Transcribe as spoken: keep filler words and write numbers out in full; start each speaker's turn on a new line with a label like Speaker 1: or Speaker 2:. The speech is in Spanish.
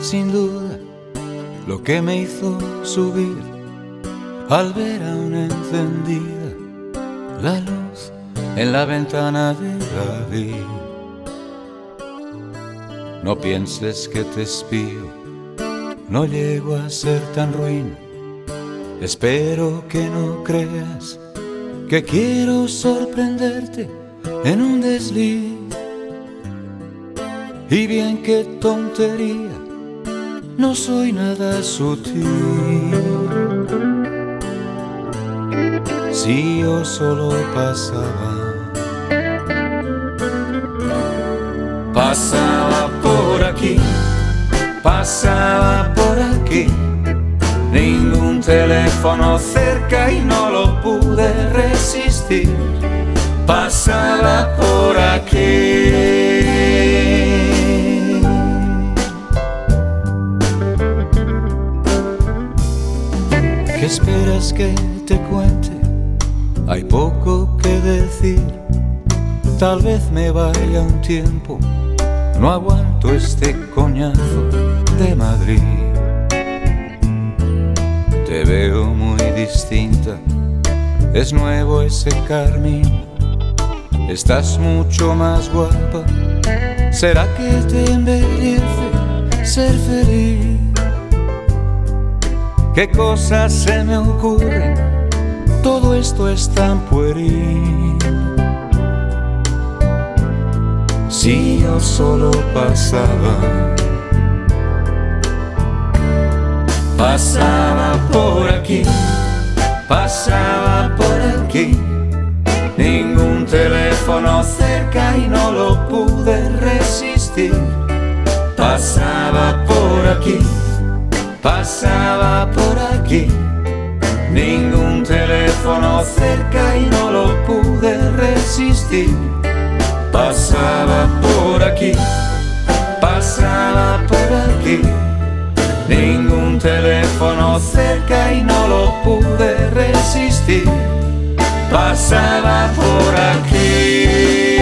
Speaker 1: sin duda, lo que me hizo subir al ver aún encendida la luz en la ventana de David. No pienses que te espío, no llego a ser tan ruin. Espero que no creas que quiero sorprenderte en un desliz. Y bien, qué tontería, no soy nada sutil. Si yo solo pasaba, pasaba por aquí, pasaba por aquí. Ningún teléfono cerca y no lo pude resistir. Pasaba por aquí. ¿Qué esperas que te cuente? Hay poco que decir. Tal vez me vaya un tiempo, no aguanto este coñazo de Madrid. Te veo muy distinta, es nuevo ese carmín. Estás mucho más guapa, ¿será que te embellece ser feliz? ¿Qué cosas se me ocurren? Todo esto es tan pueril. Si yo solo pasaba, pasaba por aquí, pasaba por aquí. Ningún teléfono cerca y no lo pude resistir. Pasaba por aquí, pasaba por aquí. Ningún teléfono cerca y no lo pude resistir. Pasaba por aquí, pasaba por aquí. Ningún teléfono cerca y no lo pude resistir. Pasaba por aquí.